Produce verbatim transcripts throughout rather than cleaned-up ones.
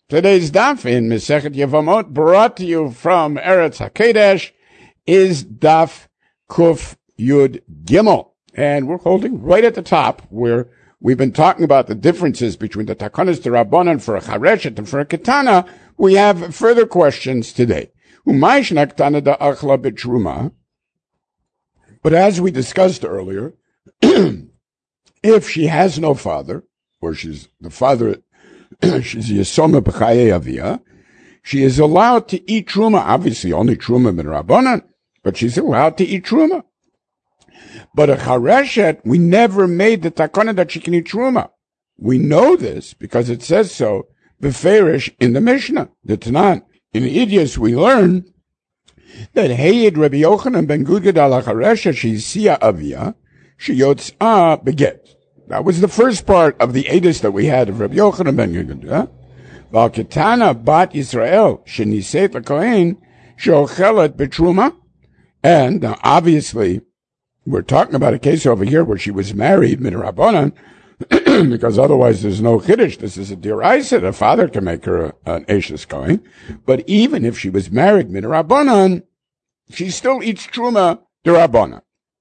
Today's daf in Masechet Yevamot, brought to you from Eretz HaKodesh, is daf Kuf Yud Gimel. And we're holding right at the top where we've been talking about the differences between the Takonos D'Rabbanan for a Chareshet and for a Ketana. We have further questions today. But as we discussed earlier, if she has no father, or she's the father, she's Yesoma B'chaye Avia, she is allowed to eat Truma, obviously only Truma min Rabbanan, but she's allowed to eat Truma. But a Chareshet, we never made the takana that she can eat Truma. We know this because it says so, Beferish in the Mishnah, the Tanan. In Idias we learn that Heyed Rabbi Yochanan ben Gudgad al Chareshet, she's Siya Avia, she yotz'a beget. That was the first part of the edus that we had of Rabbi Yochanan ben Gudgad. Val Ketana bat Yisrael sheniset l'kohen sheochelet betruma. And now obviously, we're talking about a case over here where she was married min Rabbanan, because otherwise there's no chiddush. This is a diraisa. The father can make her a, an eshes kohen. But even if she was married min Rabbanan, she still eats truma d'Rabbanan.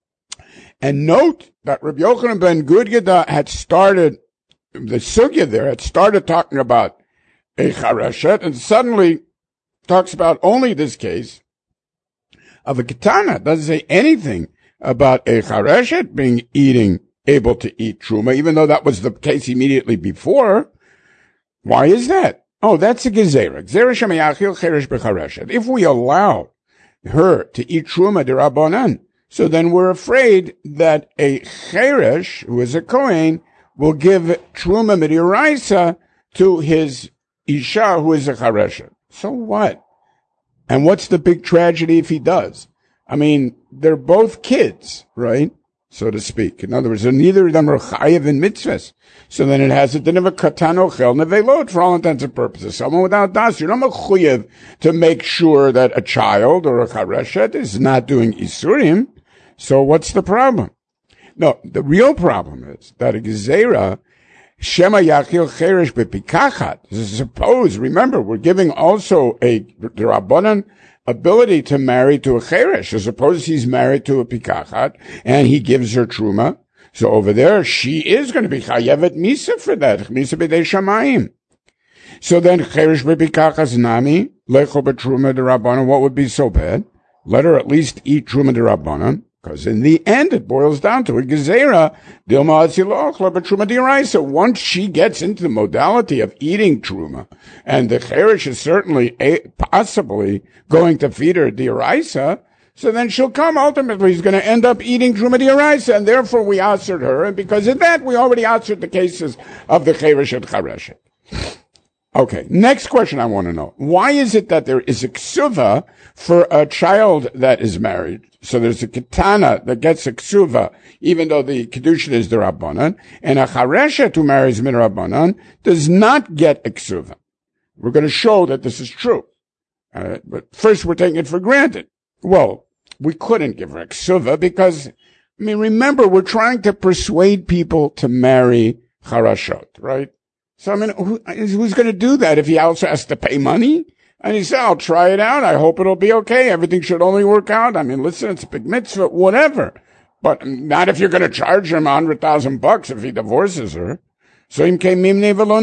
And note that Rabbi Yochanan ben Gudgad had started, the sugya there had started talking about a chareshet, and suddenly talks about only this case of a ketana. Doesn't say anything about a chareshet being eating, able to eat truma, even though that was the case immediately before. Why is that? Oh, that's a gezerah. Gezerah shemayachil cheresh b'chareshet. If we allow her to eat truma d'Rabbanan, so then we're afraid that a cheresh, who is a kohen, will give truma midiraisa to his isha, who is a chareshet. So what? And what's the big tragedy if he does? I mean, they're both kids, right? So to speak. In other words, neither of them are chayiv in mitzvahs. So then it has a din of a katan ochel nevelot for all intents and purposes. Someone without das, you're not mechuyev to make sure that a child or a chareshet is not doing isurim. So what's the problem? No, the real problem is that a gezerah shema yachil cheresh bepikachat. Suppose, remember, we're giving also a Rabbanan ability to marry to a cheresh. Suppose he's married to a pikachat and he gives her truma. So over there, she is going to be chayevet misa for that. Misa b'dei shamayim. So then cheresh bepikachat nami lechol betruma d'Rabbanan. What would be so bad? Let her at least eat truma d'Rabbanan. Because in the end, it boils down to a gezerah, dilma atzilochla b'truma d'iraisa. Once she gets into the modality of eating truma, and the cheresh is certainly a, possibly going to feed her d'iraisa, so then she'll come, ultimately, he's going to end up eating truma d'iraisa, and therefore we answered her, and because of that, we already answered the cases of the cheresh and chareshet. Okay, next question I want to know. Why is it that there is a ksuva for a child that is married? So there's a ketana that gets a ksuva, even though the kedushin is the Rabbanan, and a chareshet who marries min Rabbanan does not get a ksuva. We're going to show that this is true. Uh, but first we're taking it for granted. Well, we couldn't give her a ksuva because, I mean, remember, we're trying to persuade people to marry charashot, right? So, I mean, who, who's going to do that if he also has to pay money? And he said, I'll try it out. I hope it'll be okay. Everything should only work out. I mean, listen, it's a big mitzvah, whatever. But not if you're going to charge him a hundred thousand bucks if he divorces her. So, how do we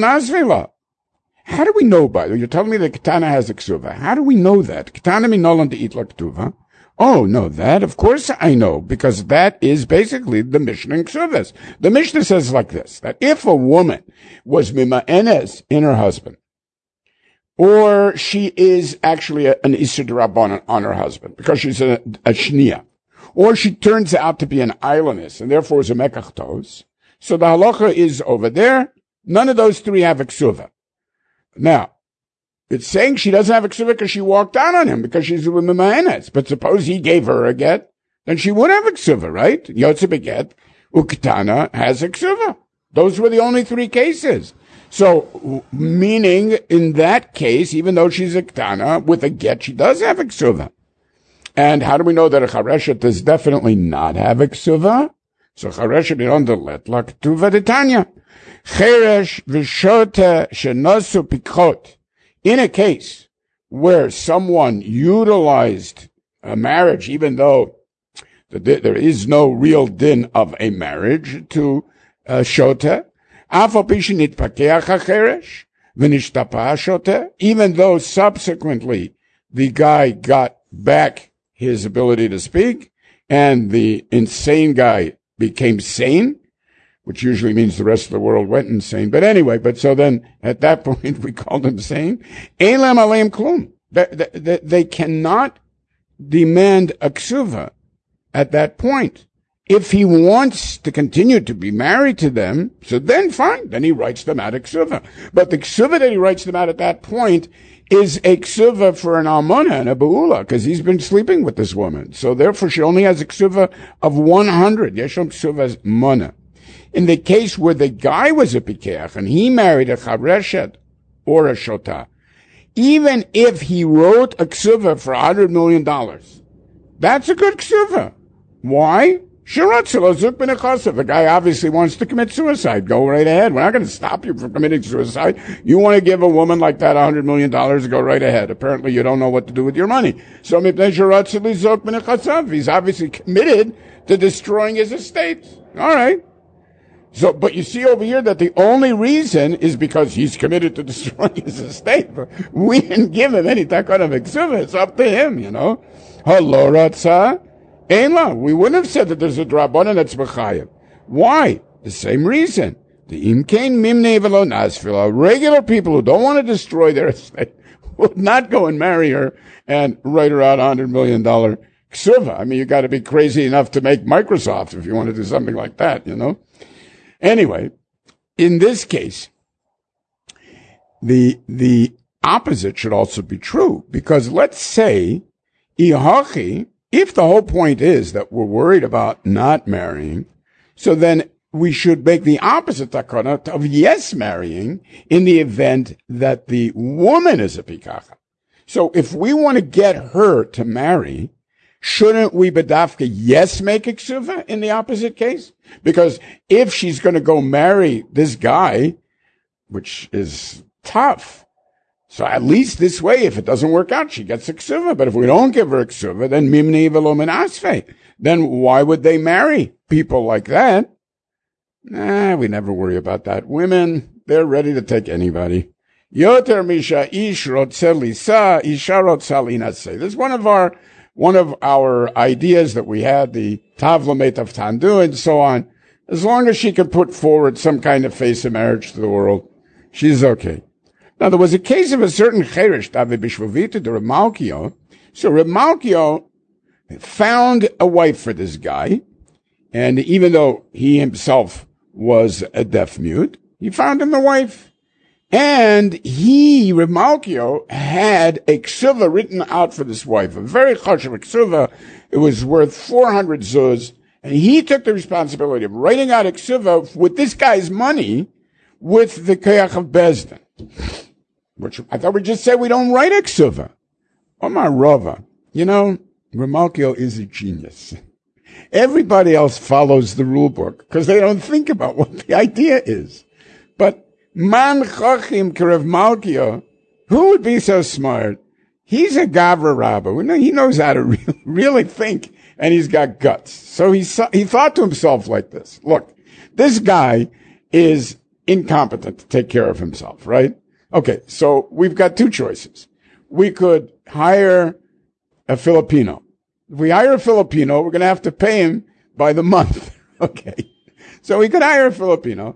know, by the way? You're telling me that Ketana has a ksuva. How do we know that? Ketana minolan to eat laktuva. Oh, no, that, of course I know, because that is basically the Mishnah in Ksuvas. The Mishnah says like this, that if a woman was mima'enes in her husband, or she is actually a, an Isser D'Rabbanan on her husband, because she's a, a Shnia, or she turns out to be an islandess, and therefore is a Mekachtos, so the halacha is over there, none of those three have a Ksuva. Now, it's saying she doesn't have a ksuva because she walked out on him because she's with mima'enes. But suppose he gave her a get, then she would have a ksuva, right? Yotze beget, uktana has a ksuva. Those were the only three cases. So, meaning in that case, even though she's a ktana, with a get, she does have a ksuva. And how do we know that a chareshet does definitely not have a ksuva? So chareshet is on the let like tuva de tanya. Cheresh v'shota shenosu pikot in a case where someone utilized a marriage, even though there is no real din of a marriage, to uh, shota, even though subsequently the guy got back his ability to speak and the insane guy became sane, which usually means the rest of the world went insane. But anyway, but so then at that point we called him sane. Ein lam aleim klum. They, they, they cannot demand a ksuva at that point. If he wants to continue to be married to them, so then fine, then he writes them out a ksuva. But the ksuva that he writes them out at that point is a ksuva for an almana and a beula, because he's been sleeping with this woman. So therefore she only has a ksuva of one hundred. Yeshom ksuvas mana. In the case where the guy was a pikeach and he married a chavreshet or a shota, even if he wrote a ksuva for one hundred million dollars, that's a good ksuva. Why? The guy obviously wants to commit suicide. Go right ahead. We're not going to stop you from committing suicide. You want to give a woman like that one hundred million dollars, go right ahead. Apparently you don't know what to do with your money. So he's obviously committed to destroying his estate. All right. So, but you see over here that the only reason is because he's committed to destroying his estate. We didn't give him any that kind of exhibit. It's up to him, you know. Haloratza, Einla. We wouldn't have said that there's a drabanan that's b'chayim. Why? The same reason. The imkain mimnei velo nasfila. Regular people who don't want to destroy their estate would not go and marry her and write her out a hundred million dollar ksuva. I mean, you got to be crazy enough to make Microsoft if you want to do something like that, you know. Anyway, in this case, the the opposite should also be true, because let's say, ihachi, if the whole point is that we're worried about not marrying, so then we should make the opposite takana of yes marrying in the event that the woman is a pikacha. So if we want to get her to marry, shouldn't we bedafka yes make a ksuva in the opposite case? Because if she's going to go marry this guy, which is tough, so at least this way, if it doesn't work out, she gets a ksuva. But if we don't give her a ksuva, then mimni velo min asfei. Then why would they marry people like that? Nah, we never worry about that. Women, they're ready to take anybody. Yoter misha ish rotze lisa, isha rotze linaseh. This is one of our One of our ideas that we had, the Tavlamet of Tandu and so on. As long as she can put forward some kind of face of marriage to the world, she's okay. Now, there was a case of a certain Cheresh, David Bishvovita, the Reb Malkio. So Reb Malkio found a wife for this guy, and even though he himself was a deaf mute, he found him a wife. And he, Reb Malkio, had a ksuva written out for this wife, a very chashuv ksuva. It was worth four hundred zuz. And he took the responsibility of writing out a ksuva with this guy's money with the koyach of Bezdin. Which I thought we just said we don't write a ksuva. Omar Rava, you know, Reb Malkio is a genius. Everybody else follows the rule book because they don't think about what the idea is. But Man Chachim Kerev Malkio, who would be so smart? He's a Gavra Rabba. He knows how to really, really think, and he's got guts. So he he thought to himself like this: look, this guy is incompetent to take care of himself, right? Okay, so we've got two choices. We could hire a Filipino. If we hire a Filipino, we're going to have to pay him by the month. Okay, so we could hire a Filipino.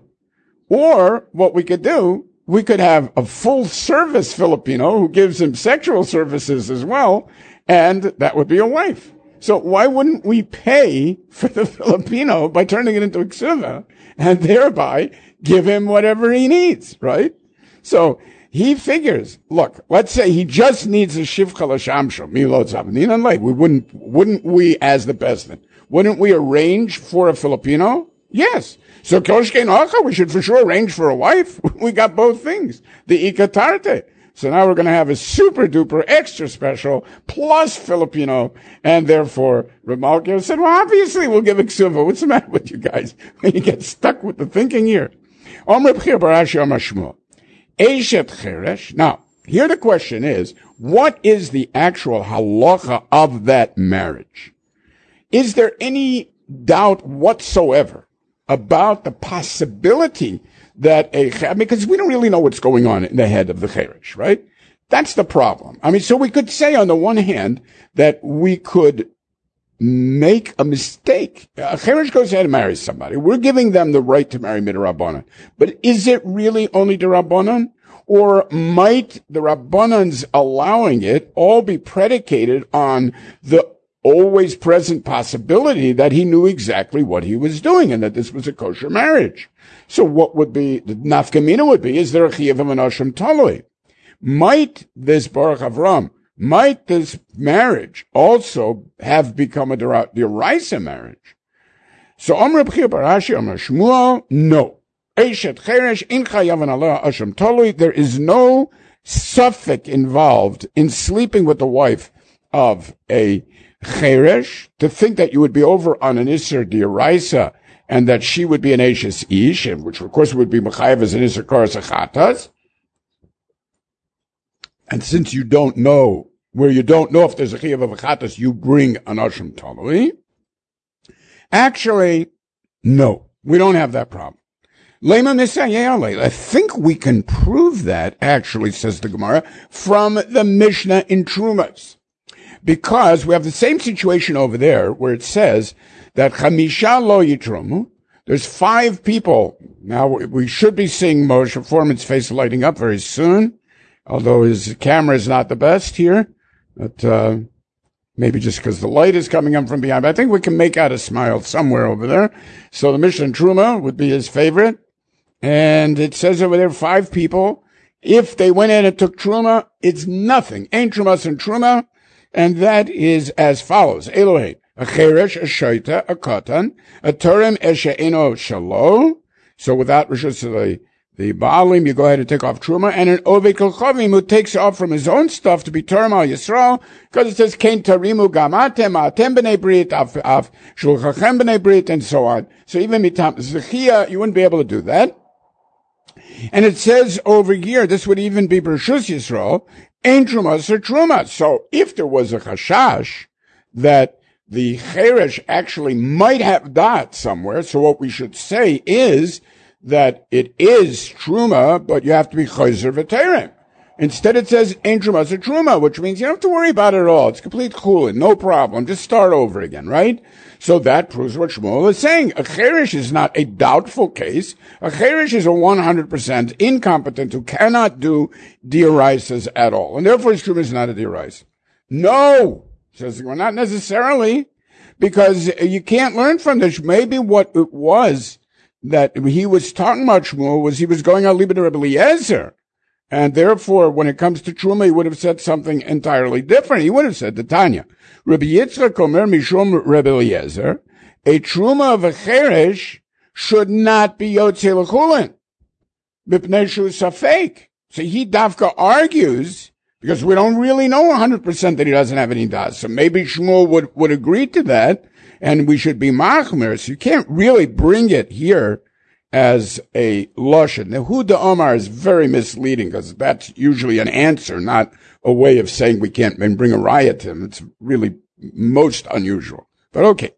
Or what we could do, we could have a full service Filipino who gives him sexual services as well, and that would be a wife. So why wouldn't we pay for the Filipino by turning it into a ksuva and thereby give him whatever he needs, right? So he figures, look, let's say he just needs a shivcha l'shamsho, milot zavnin late. We wouldn't, wouldn't we, as the president, wouldn't we arrange for a Filipino? Yes. So Koshkein Hacha, we should for sure arrange for a wife. We got both things. The Ikatarte. So now we're going to have a super duper extra special plus Filipino. And therefore, Reb Malkio said, well, obviously we'll give a ksuva. What's the matter with you guys? When you get stuck with the thinking here. Om Reb Chia Barashi Om Hashmuel. Eshet Cheresh. Now, Here the question is, what is the actual halacha of that marriage? Is there any doubt whatsoever about the possibility that a, because we don't really know what's going on in the head of the cheresh, right? That's the problem. I mean, so we could say on the one hand that we could make a mistake. A cheresh goes ahead and marries somebody. We're giving them the right to marry midrabanan. But is it really only derabanan? Or might the rabbanans allowing it all be predicated on the always present possibility that he knew exactly what he was doing and that this was a kosher marriage? So what would be, the nafkamina would be, is there a chiyuv v'nashim talui? Might this Baruch Avram, might this marriage also have become a deraisa marriage? So Amr B'chir Barashi, Amr Shmuel, no. Eshet cheresh in chayav v'naleh asham talui. There is no suffix involved in sleeping with the wife of a cheresh, to think that you would be over on an Isser D'Oraisa and that she would be an Eishes Ish, which of course would be Mechayev as an Isser Koras Achatas. And since you don't know, where you don't know if there's a Chayev of Achatas, you bring an Asham Talui. Actually, no, we don't have that problem. I think we can prove that, actually, says the Gemara, from the Mishnah in Trumas. Because we have the same situation over there where it says that Chamisha lo yitrumu, there's five people. Now, we should be seeing Moshe Foreman's face lighting up very soon, although his camera is not the best here. But uh, maybe just because the light is coming up from behind. But I think we can make out a smile somewhere over there. So the Mishnah in Truma would be his favorite. And it says over there, five people. If they went in and took Truma, it's nothing. Ain't Trumas and Truma. And that is as follows. Elohim, a cheresh, a shaita, a katan, a turim, eshe eno shalo. So without rishus the, the baalim, you go ahead and take off truma. And an oved kolchavim who takes off from his own stuff to be turim al Yisrael, because it says, kein tarimu gamatem, atem b'nei brit, af, af, shulchachem b'nei brit, and so on. So even mitam zechia, you wouldn't be able to do that. And it says over here, this would even be Bershus Yisrael, Ein Trumas or Truma. So if there was a chashash that the cheresh actually might have dot somewhere, so what we should say is that it is Truma, but you have to be chayzer v'terem. Instead it says Ein Trumas or Truma, which means you don't have to worry about it at all. It's complete chulin, no problem. Just start over again, right? So that proves what Shmuel is saying. A cheresh is not a doubtful case. A cheresh is a one hundred percent incompetent who cannot do dioraisas at all. And therefore his truma is not a dioraisa. No, says well, not necessarily, because you can't learn from this. Maybe what it was that he was talking about Shmuel was he was going on Libid Rebbe Eliezer. And therefore, when it comes to Truma, he would have said something entirely different. He would have said, the Tanya, Rabbi Yitzchak Omer Mishum Rebbe Eliezer, a Truma of a Cheresh should not be Yotzei L'chulin, B'pnei Shu Safek. So he Dafka argues, because we don't really know one hundred percent that he doesn't have any das. So maybe Shmuel would, would agree to that, and we should be Machmer. So you can't really bring it here as a lashon. The Huda Omar is very misleading because that's usually an answer, not a way of saying we can't bring a riot to him. It's really most unusual. But okay.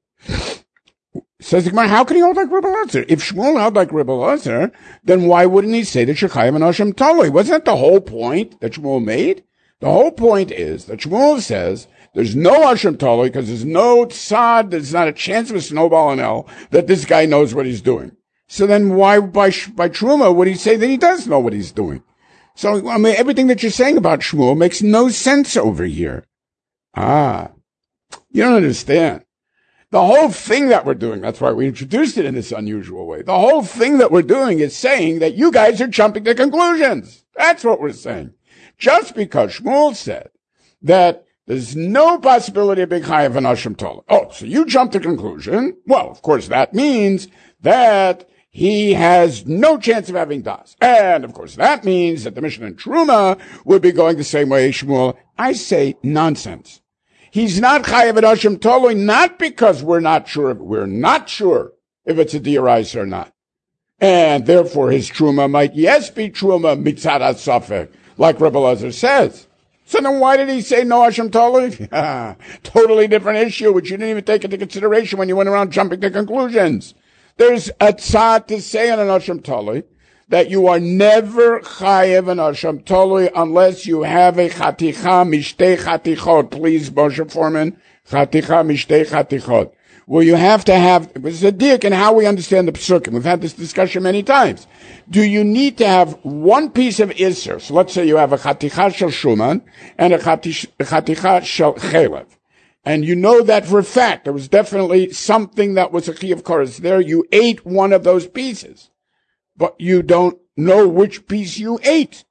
Says the Gemara, how can he hold like Rebbe Elazar? If Shmuel held like Rebbe Elazar, then why wouldn't he say that Shechayim and Hashem Taloi? Wasn't that the whole point that Shmuel made? The whole point is that Shmuel says there's no Hashem Taloi because there's no tzad, there's not a chance of a snowball in hell that this guy knows what he's doing. So then why, by, by Truma, would he say that he does know what he's doing? So, I mean, everything that you're saying about Shmuel makes no sense over here. Ah, you don't understand. The whole thing that we're doing, that's why we introduced it in this unusual way. The whole thing that we're doing is saying that you guys are jumping to conclusions. That's what we're saying. Just because Shmuel said that there's no possibility of being chayav and Hashem Torah. Oh, so you jump to conclusion. Well, of course, that means that he has no chance of having das. And, of course, that means that the Mishnah in Truma would be going the same way Shmuel. I say nonsense. He's not chayav and Hashem Torah, not because we're not sure, we're not sure if it's a dioraisa or not. And therefore his Truma might, yes, be Truma mitzad ha-safek, like Rebbe Elazar says. So then why did he say no Hashem Tolui? Totally different issue, which you didn't even take into consideration when you went around jumping to conclusions. There's a tzad to say on an Hashem Tolui that you are never chayev an Hashem Tolui unless you have a chaticha mishtei chatichot. Please, Moshe Foreman, chaticha mishtei chatichot. Well, you have to have, it's a dik in how we understand the Pesukim. We've had this discussion many times. Do you need to have one piece of Isser? So let's say you have a chaticha shel shuman and a chaticha shel chelev. And you know that for a fact. There was definitely something that was a chi of koros there. You ate one of those pieces, but you don't know which piece you ate.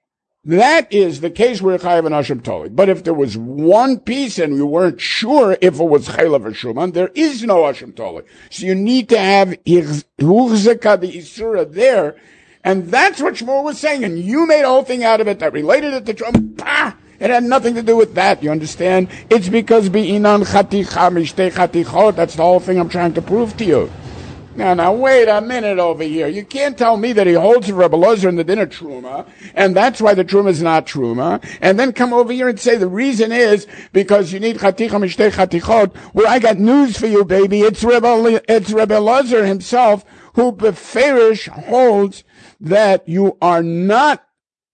That is the case where chayav an Hashem Tolui. But if there was one piece and you weren't sure if it was chaylev or shuman, there is no Hashem Tolui. So you need to have huchzeka the isura there, and that's what Shmuel was saying. And you made a whole thing out of it that related it to Trump. Bah! It had nothing to do with that. You understand? It's because bi'inan chaticha mishtei chatichot. That's the whole thing I'm trying to prove to you. Now, now, wait a minute over here. You can't tell me that he holds the Rebbe Elazar in the dinner truma, and that's why the truma is not truma, and then come over here and say the reason is because you need chaticha mishtei chatichot. Well, I got news for you, baby. It's Rebbe, it's Rebbe Elazar himself who beferish holds that you are not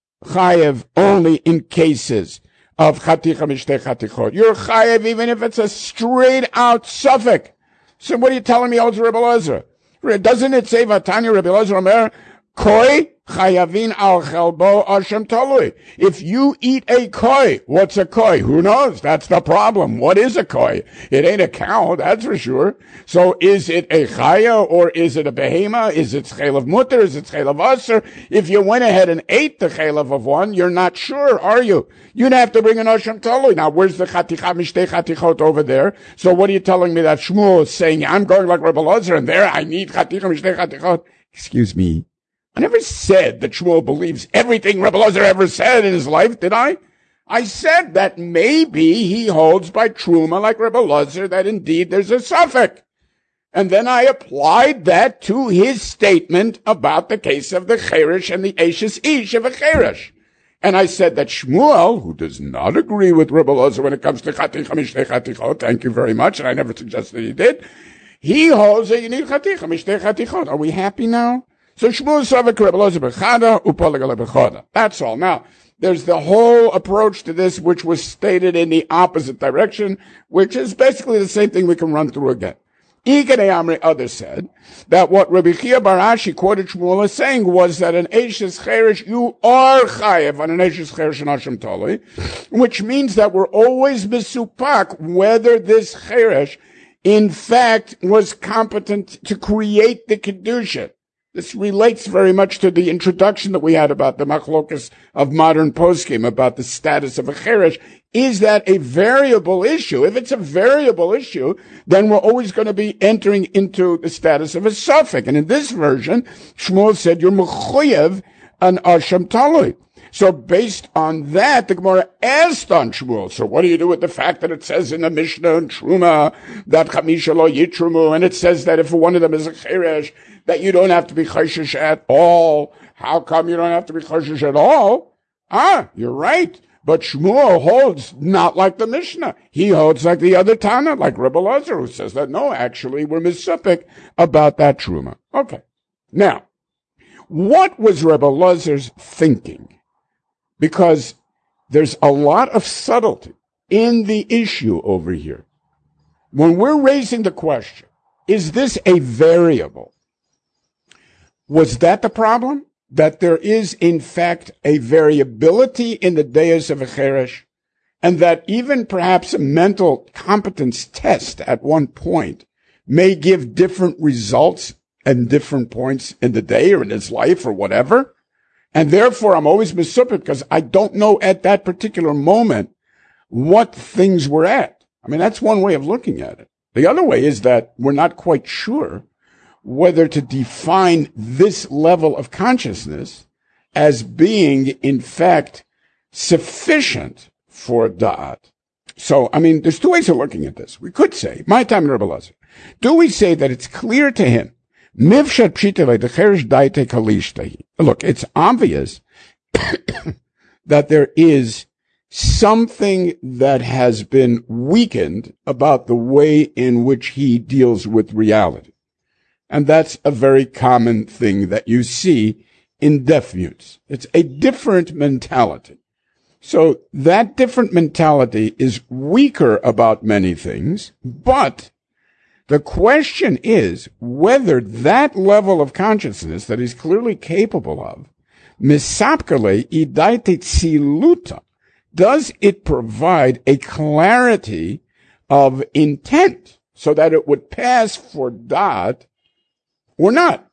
chayev only in cases of chaticha mishtei chatichot. You're chayev even if it's a straight out suffix. So what are you telling me, also Rebbe Elazar? Doesn't it say, Vatanya Rebbe Elazar Omer, Koi chayavin al chelbo Hashem Tolui? If you eat a koi, what's a koi? Who knows? That's the problem. What is a koi? It ain't a cow, that's for sure. So is it a chaya or is it a behema? Is it chaylev mutter? Is it chaylev aser? If you went ahead and ate the chaylev of one, you're not sure, are you? You'd have to bring an Hashem Tolui. Now, where's the chaticha mishtei chatichot over there? So what are you telling me that Shmuel is saying, I'm going like Rebbe Elazar and there I need chaticha mishtei chatichot? Excuse me. I never said that Shmuel believes everything Rebbe Elazar ever said in his life, did I? I said that maybe he holds by Truma like Rebbe Elazar that indeed there's a suffix. And then I applied that to his statement about the case of the Cheresh and the Eishes Ish of a Cheresh. And I said that Shmuel, who does not agree with Rebbe Elazar when it comes to chaticha mishtei chatichot, thank you very much, and I never suggested he did, he holds that you need chaticha mishtei chatichot. Are we happy now? So Shmuel Savik Rebbe Elazar bechada upolegale bechada. That's all. Now, there's the whole approach to this which was stated in the opposite direction, which is basically the same thing we can run through again. Ikanei Amri, others said that what Rabbi Chia bar Ashi quoted Shmuel as saying was that an Eishes Cheresh, you are chayev on an Eishes Cheresh and Hashem Tolui, which means that we're always misupak whether this Cheresh, in fact, was competent to create the Kedusha. This relates very much to the introduction that we had about the machlokas of modern poskim, about the status of a cheresh. Is that a variable issue? If it's a variable issue, then we're always going to be entering into the status of a suffix. And in this version, Shmuel said, you're mechuyev an Hashem Tolui. So based on that, the Gemara asked on Shmuel, so what do you do with the fact that it says in the Mishnah and Truma that Chamisha lo yitrumu, and it says that if one of them is a cheresh, that you don't have to be choshesh at all? How come you don't have to be choshesh at all? Ah, you're right. But Shmuel holds not like the Mishnah. He holds like the other Tana, like Rebbe Elazar, who says that no, actually, we're misupik about that Truma. Okay. Now, what was Rebbe Elazar's thinking? Because there's a lot of subtlety in the issue over here. When we're raising the question, is this a variable? Was that the problem? That there is, in fact, a variability in the deus of a cheresh, and that even perhaps a mental competence test at one point may give different results at different points in the day or in his life or whatever? And therefore, I'm always misupit because I don't know at that particular moment what things were at. I mean, that's one way of looking at it. The other way is that we're not quite sure whether to define this level of consciousness as being, in fact, sufficient for da'at. So, I mean, there's two ways of looking at this. We could say, my time in Rebbe Elazar, do we say that it's clear to him, Mivshat pshitele, the cheresh daite kalishtahi. Look, it's obvious that there is something that has been weakened about the way in which he deals with reality. And that's a very common thing that you see in deaf mutes. It's a different mentality. So that different mentality is weaker about many things, but the question is whether that level of consciousness that he's clearly capable of, misapkale idaite tziluta, does it provide a clarity of intent so that it would pass for dot or not?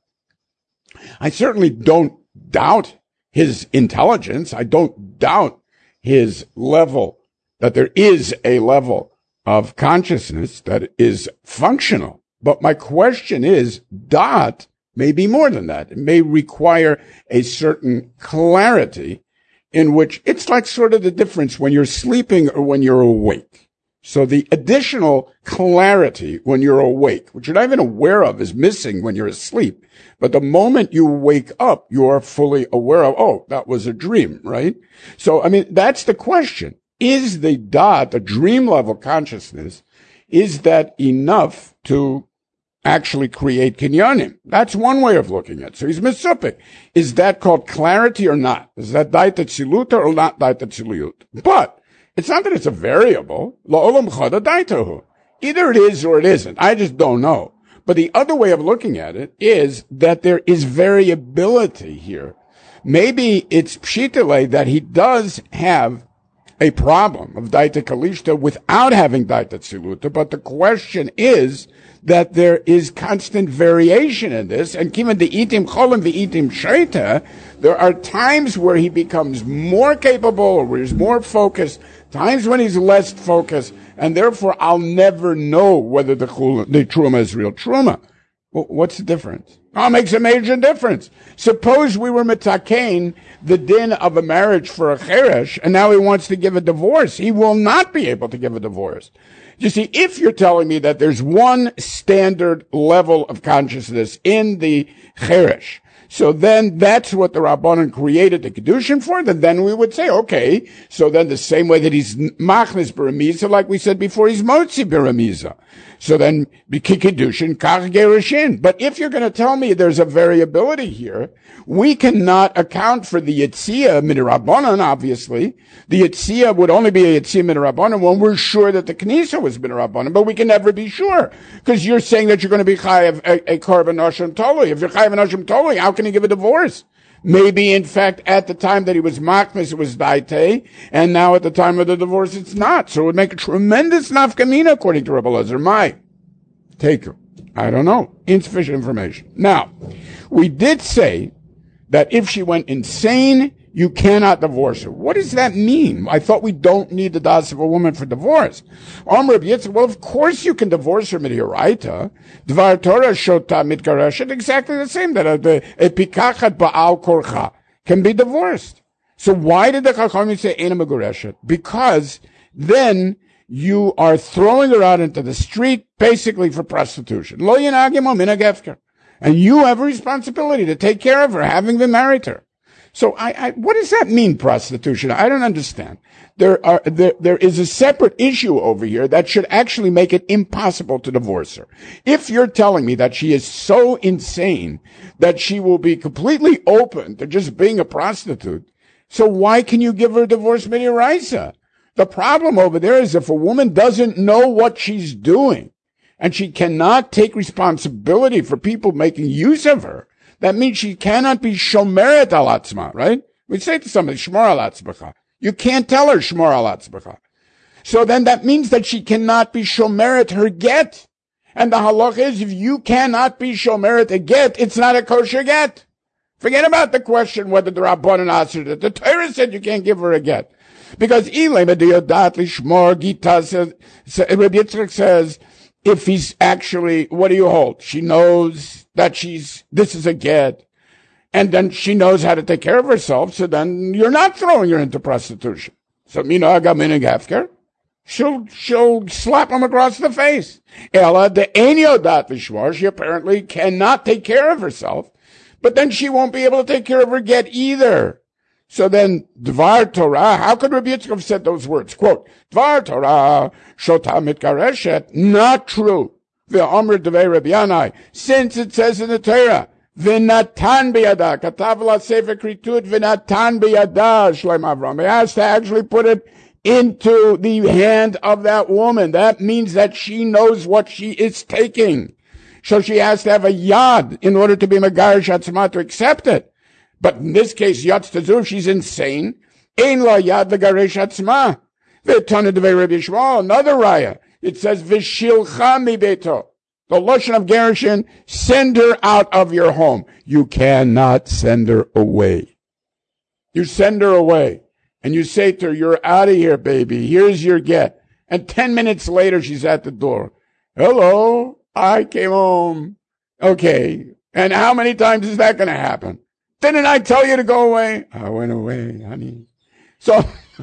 I certainly don't doubt his intelligence. I don't doubt his level, that there is a level of consciousness that is functional. But my question is, dot may be more than that. It may require a certain clarity in which it's like sort of the difference when you're sleeping or when you're awake. So the additional clarity when you're awake, which you're not even aware of, is missing when you're asleep. But the moment you wake up, you are fully aware of, oh, that was a dream, right? So, I mean, that's the question. Is the dot, the dream level consciousness, is that enough to actually create kinyanim? That's one way of looking at it. So he's misupik. Is that called clarity or not? Is that daita tziluta or not daita tzilut? But it's not that it's a variable. La'olam chada daitahu. Either it is or it isn't. I just don't know. But the other way of looking at it is that there is variability here. Maybe it's pshitale that he does have a problem of daita kalishta without having daita tziluta, but the question is that there is constant variation in this, and given the itim cholim v'itim shaita, there are times where he becomes more capable, or where he's more focused, times when he's less focused, and therefore I'll never know whether the, the truma is real truma. Well, what's the difference? Oh, it makes a major difference. Suppose we were mitakein the din of a marriage for a cheresh, and now he wants to give a divorce. He will not be able to give a divorce. You see, if you're telling me that there's one standard level of consciousness in the cheresh, so then that's what the Rabbanan created the Kedushin for, then, then we would say, okay, so then the same way that he's machnes beramiza, like we said before, he's motzi beramiza. So then, Kedushin, kach gerushin. But if you're going to tell me there's a variability here, we cannot account for the Yitzia Midirabbanan, obviously. The Yitzia would only be a Yitzia Midirabbanan when we're sure that the Knesset was Midirabbanan, but we can never be sure. Because you're saying that you're going to be chayav a, a korban Hashem Tolui. If you're chayav Hashem Tolui, how can you give a divorce? Maybe, in fact, at the time that he was machnes, it was daite, and now at the time of the divorce, it's not. So it would make a tremendous nafkamina, according to Rebbe Lezer. My take her. I don't know. Insufficient information. Now, we did say that if she went insane, you cannot divorce her. What does that mean? I thought we don't need the das of a woman for divorce. Amr Yitzchak, well, of course you can divorce her midiyoraita. Dvar Torah shota mitgareshet, exactly the same, that a, a pikachat ba'al korcha can be divorced. So why did the Chachamim say ena megureshet? Because then you are throwing her out into the street basically for prostitution. Lo yinagim o minhag hefker. And you have a responsibility to take care of her, having been married to her. So I, I, what does that mean, prostitution? I don't understand. There are, there, there is a separate issue over here that should actually make it impossible to divorce her. If you're telling me that she is so insane that she will be completely open to just being a prostitute, so why can you give her a divorce midiraisa? The problem over there is if a woman doesn't know what she's doing and she cannot take responsibility for people making use of her, that means she cannot be shomeret al atzma, right? We say to somebody, shmor al atzmacha. You can't tell her shmor al atzmacha. So then that means that she cannot be shomeret her get. And the halach is, if you cannot be shomeret a get, it's not a kosher get. Forget about the question whether the Rabbanan answered it. The Torah said you can't give her a get. Because Ilay Mediyodat Lishmor Gita says, Rabbi Yitzchak says, if he's actually, what do you hold? She knows that she's, this is a get, and then she knows how to take care of herself, so then you're not throwing her into prostitution. So, you know, I got minig hefker. She'll, she'll slap him across the face. Ella, the Enyodat Lishmor, she apparently cannot take care of herself, but then she won't be able to take care of her get either. So then, Dvar Torah, how could Rabbi Yitzchak have said those words? Quote, Dvar Torah, Shota Mitgareshet, not true. Ve'omer Devei Rabbi Yanai, since it says in the Torah, V'natan biyada, katav la sefer kritut, v'natan biyada, Shloim Avram. He has to actually put it into the hand of that woman. That means that she knows what she is taking. So she has to have a yad in order to be megarish atzma to accept it. But in this case, yad tazur, she's insane. Ein la yad legarish atzma. V'tana devei Rabbi Yishmael, another raya. It says v'shilcha mi beito. The Lashon of Gerushin, send her out of your home. You cannot send her away. You send her away. And you say to her, you're out of here, baby. Here's your get. And ten minutes later, she's at the door. Hello, I came home. Okay. And how many times is that going to happen? Didn't I tell you to go away? I went away, honey. So,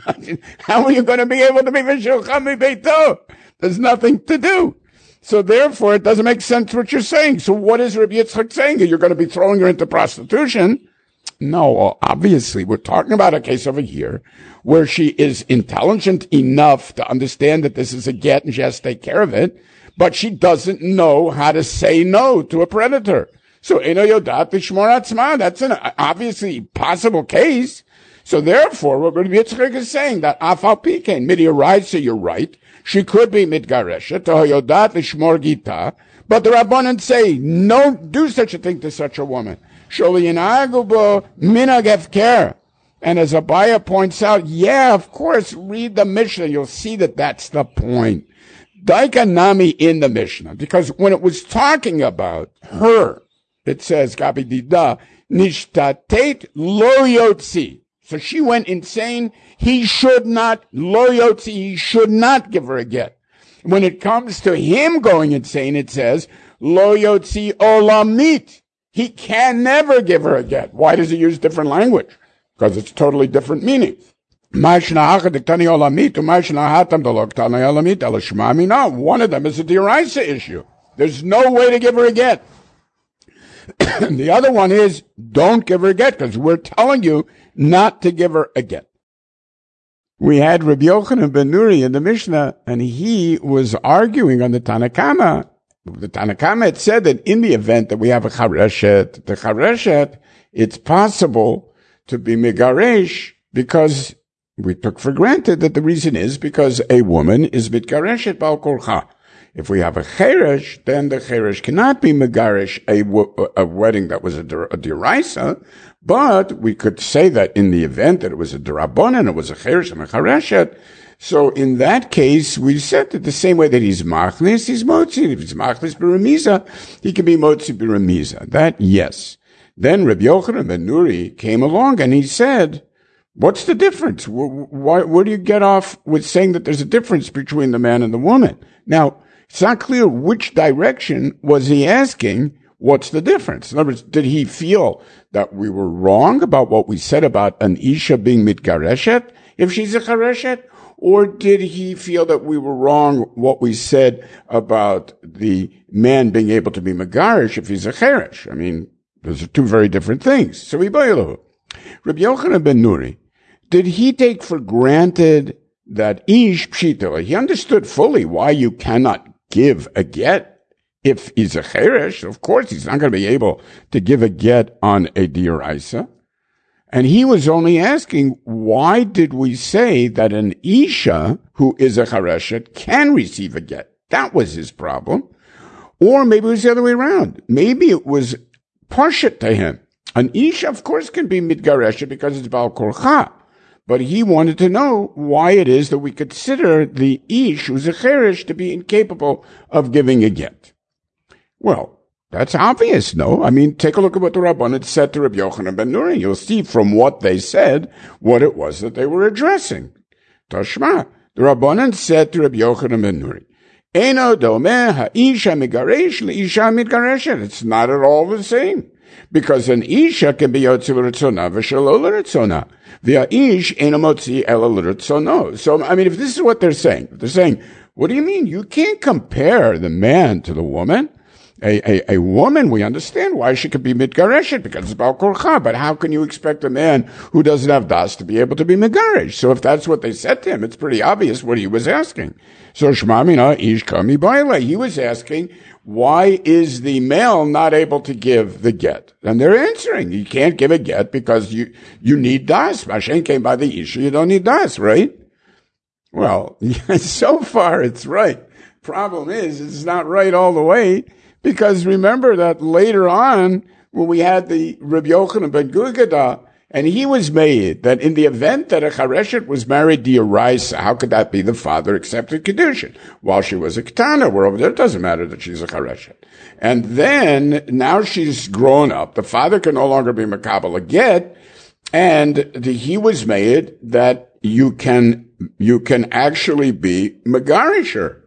how are you going to be able to be V'shilcha beito? There's nothing to do. So therefore, it doesn't make sense what you're saying. So what is Rabbi Yitzchak saying? You're going to be throwing her into prostitution? No, obviously, we're talking about a case over here where she is intelligent enough to understand that this is a get and she has to take care of it, but she doesn't know how to say no to a predator. So, Eno Yodat Lishmor Atzma, that's an obviously possible case. So therefore, what Rabbi Yitzchak is saying, that Afal Pikein, Midi Araisa, you're right, she could be mitgareshet, Yodat Lishmor Gita, but the Rabbanan say, no, do such a thing to such a woman. Sholinagubo Minag Hefker. And as Abaya points out, yeah, of course, read the Mishnah, you'll see that that's the point. Daika Nami in the Mishnah, because when it was talking about her, it says, Gabi Dida, Nishtatet Lo Yotzi. So she went insane. He should not, Lo Yotzi, he should not give her a get. When it comes to him going insane, it says, Lo Yotzi Olamit. He can never give her a get. Why does he use different language? Because it's totally different meaning. One of them is a D'Oraisa issue. There's no way to give her a get. The other one is, don't give her a get, because we're telling you not to give her a get. We had Rabbi Yochanan ben Nuri in the Mishnah, and he was arguing on the Tanakama. The Tanakama had said that in the event that we have a chareshet, the chareshet, it's possible to be megaresh because we took for granted that the reason is because a woman is mitgareshet bal korcha. If we have a cheresh, then the cheresh cannot be megaresh, a, a wedding that was a, a deraisa, but we could say that in the event that it was a derabanan, it was a cheresh and a chareshet. So in that case, we said that the same way that he's machlis, he's motzi. If he's machlis b'remiza, he can be motzi b'remiza. That, yes. Then Rabbi Yochanan ben Nuri came along and he said, what's the difference? Why, where do you get off with saying that there's a difference between the man and the woman? Now, it's not clear which direction was he asking. What's the difference? In other words, did he feel that we were wrong about what we said about an isha being mitgareshet if she's a chareshet? Or did he feel that we were wrong what we said about the man being able to be megarish if he's a cheresh? I mean, those are two very different things. So Rabbi Yochanan ben Nuri, did he take for granted that ish pshita? He understood fully why you cannot give a get if he's a cheresh. Of course, he's not going to be able to give a get on a dioraisa. And he was only asking, why did we say that an isha who is a chareshet can receive a get? That was his problem. Or maybe it was the other way around. Maybe it was parshat to him. An isha, of course, can be mitgareshet because it's bal korcha. But he wanted to know why it is that we consider the ish who's a cheresh to be incapable of giving a get. Well, that's obvious, no? I mean, take a look at what the Rabbanan said to Rabbi Yochanan ben Nuri. You'll see from what they said what it was that they were addressing. Tashma, the Rabbanan said to Rabbi Yochanan ben Nuri, Eino domeh ha'isha migaresh le'isha mitgareshet. It's not at all the same. Because an isha can be yotzi l'ritzona v'shelo l'ritzona. V'ha'ish eino motzi ela l'ritzono. So, I mean, if this is what they're saying, they're saying, what do you mean? You can't compare the man to the woman. A, a, a woman, we understand why she could be mitgareshet, because it's Baal Korcha. But how can you expect a man who doesn't have das to be able to be megaresh? So if that's what they said to him, it's pretty obvious what he was asking. So Shema Mina Ish Kami Baile. He was asking, why is the male not able to give the get? And they're answering, you can't give a get because you, you need das. Mashen came by the Isha, you don't need das, right? Well, so far it's right. Problem is, it's not right all the way. Because remember that later on, when we had the Rabbi Yochanan ben Gugada, and he was made that in the event that a Chareshet was married to Yeraisa, how could that be the father accepted Kedushin? While she was a Ketana, we're over there, it doesn't matter that she's a Chareshet. And then, now she's grown up, the father can no longer be Makabal a get, and the, he was made that you can, you can actually be Megarisher.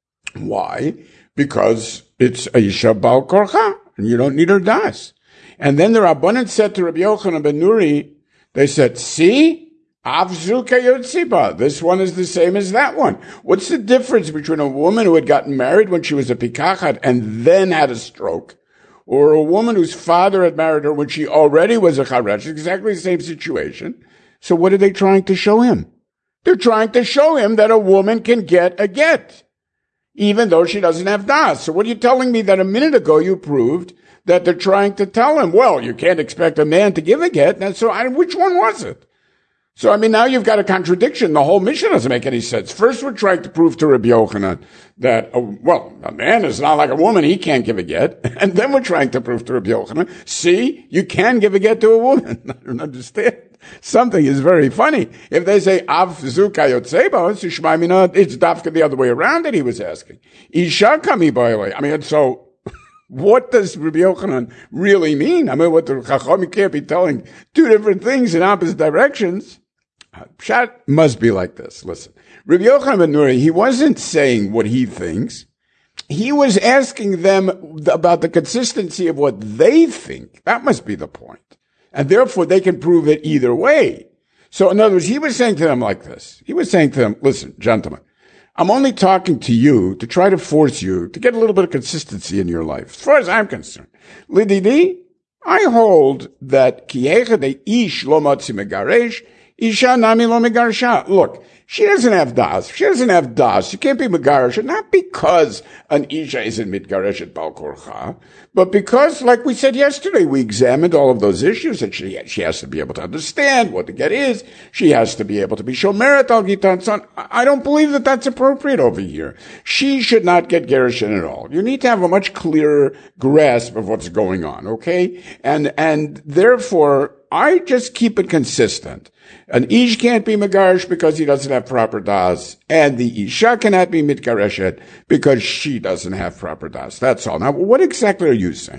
Why? Because it's Isha Baal Korcha, and you don't need her das. And then the Rabbanan said to Rabbi Yochanan ben Nuri, they said, see? Avzu kayotziba. This one is the same as that one. What's the difference between a woman who had gotten married when she was a pikachat and then had a stroke, or a woman whose father had married her when she already was a charesh? Exactly the same situation. So what are they trying to show him? They're trying to show him that a woman can get a get, even though she doesn't have das. So what are you telling me that a minute ago you proved that they're trying to tell him, well, you can't expect a man to give a get? And so I, which one was it? So, I mean, now you've got a contradiction. The whole mission doesn't make any sense. First, we're trying to prove to Rabbi Yochanan that, uh, well, a man is not like a woman. He can't give a get. And then we're trying to prove to Rabbi Yochanan, see, you can give a get to a woman. I don't understand. Something is very funny. If they say, Av zu kayotzeba, it's dafka the other way around that he was asking. Isha kami ba'ilei. I mean, so, what does Rabbi Yochanan really mean? I mean, what the Chacham can't be telling two different things in opposite directions. Pshat must be like this. Listen, Rabbi Yochanan ben Nuri, he wasn't saying what he thinks. He was asking them about the consistency of what they think. That must be the point. And therefore, they can prove it either way. So, in other words, he was saying to them like this. He was saying to them, listen, gentlemen, I'm only talking to you to try to force you to get a little bit of consistency in your life. As far as I'm concerned, Lididi, I hold that Kiyecha de ish lo motzi megaresh, isha nami lo megaresha. Look, she doesn't have das. She doesn't have das. She can't be megaresh, not because an isha isn't mitgaresh at Baal Korcha, but because, like we said yesterday, we examined all of those issues that she she has to be able to understand what the get is. She has to be able to be shomeret al gitan son. I don't believe that that's appropriate over here. She should not get gerushin at all. You need to have a much clearer grasp of what's going on, okay? And and therefore, I just keep it consistent. An ish can't be megarish because he doesn't have proper das, and the isha cannot be mitgareshet because she doesn't have proper das. That's all. Now, what exactly are you saying?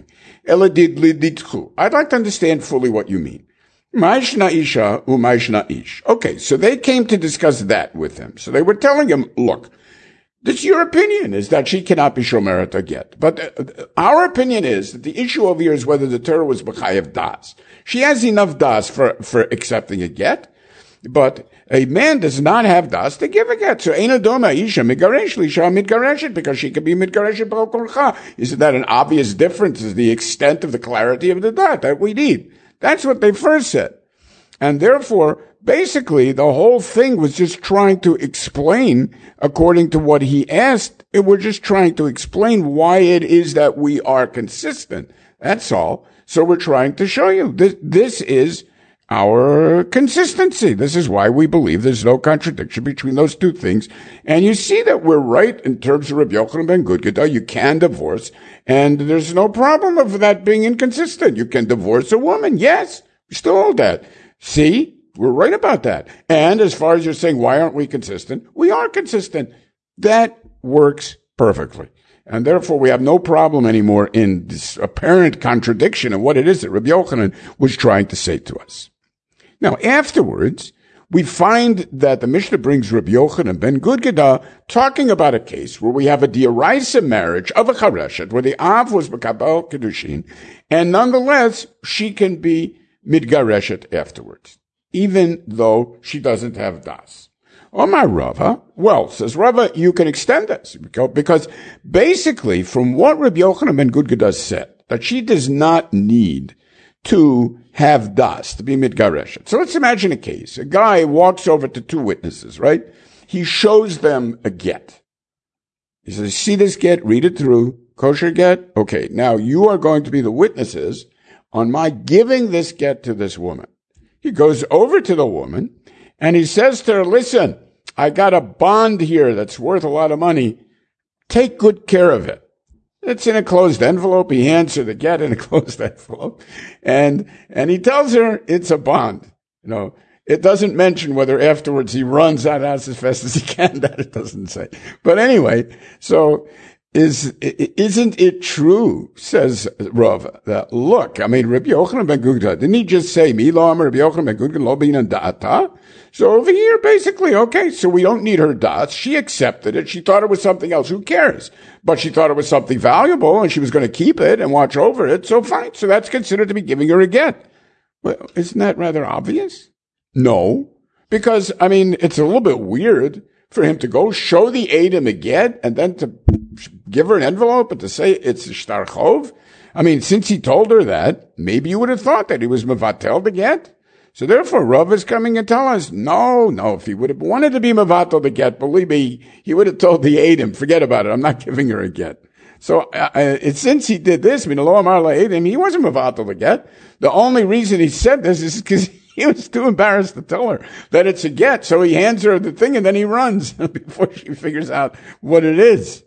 I'd like to understand fully what you mean. Ma'ishna isha u ma'ishna ish. Okay, so they came to discuss that with him. So they were telling him, look, this your opinion is that she cannot be shomeret a get. But uh, our opinion is that the issue over here is whether the Torah was b'chayev das. She has enough das for, for accepting a get, but a man does not have das to give a get. So ein adoma isha migaresh lisha mitgareshet because she can be mitgareshet b'al korcha. Isn't that an obvious difference? Is the extent of the clarity of the dat that we need? That's what they first said. And therefore, basically, the whole thing was just trying to explain, according to what he asked, it we're just trying to explain why it is that we are consistent. That's all. So we're trying to show you this, this is our consistency. This is why we believe there's no contradiction between those two things. And you see that we're right in terms of Rabbi Yochanan ben Gudgada. You can divorce, and there's no problem of that being inconsistent. You can divorce a woman. Yes, we still hold that. See, we're right about that. And as far as you're saying, why aren't we consistent? We are consistent. That works perfectly. And therefore, we have no problem anymore in this apparent contradiction of what it is that Rabbi Yochanan was trying to say to us. Now, afterwards, we find that the Mishnah brings Rabbi Yochanan ben Gudgada talking about a case where we have a diaraisa marriage of a chareshet, where the av was Makabel Kedushin, and nonetheless, she can be midgareshet afterwards, even though she doesn't have das. Omar Rava, well, says Rava, you can extend this, because basically from what Rabbi Yochanan ben Gudgad said, that she does not need to have das, to be mitgareshet. So let's imagine a case. A guy walks over to two witnesses, right? He shows them a get. He says, see this get, read it through, kosher get? Okay, now you are going to be the witnesses on my giving this get to this woman. He goes over to the woman and he says to her, listen, I got a bond here that's worth a lot of money. Take good care of it. It's in a closed envelope. He hands her the get in a closed envelope. And, and he tells her it's a bond. You know, it doesn't mention whether afterwards he runs out as fast as he can. That it doesn't say. But anyway, so is, isn't it true, says Rava, that look, I mean, Rabbi Yochanan ben Gudgad, didn't he just say, Mi lo amar Rabbi Yochanan ben Gudgad lo binan da'ata? So over here, basically, okay, so we don't need her das. She accepted it. She thought it was something else. Who cares? But she thought it was something valuable and she was going to keep it and watch over it. So fine. So that's considered to be giving her a get. Well, isn't that rather obvious? No, because, I mean, it's a little bit weird for him to go show the Edom a get and then to give her an envelope and to say it's a shtar chov. I mean, since he told her that, maybe you would have thought that he was mevatel the get. So therefore, Rav is coming and telling us, no, no, if he would have wanted to be mevatel the get, believe me, he would have told the Edom, forget about it, I'm not giving her a get. So, uh, it, since he did this, I mean, lo amar Edom, he wasn't mevatel the get. The only reason he said this is because he was too embarrassed to tell her that it's a get. So he hands her the thing and then he runs before she figures out what it is.